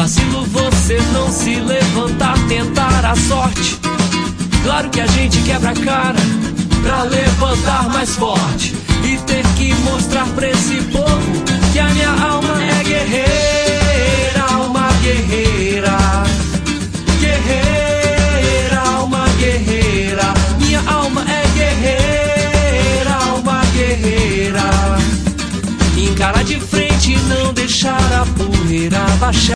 vacilo você não se levantar, tentar a sorte. Claro que a gente quebra a cara pra levantar mais forte e ter que mostrar pra esse povo que a minha alma é guerreira, alma guerreira. Guerreira, alma guerreira. Minha alma é guerreira, alma guerreira. Encarar de frente e não deixar a poeira baixar.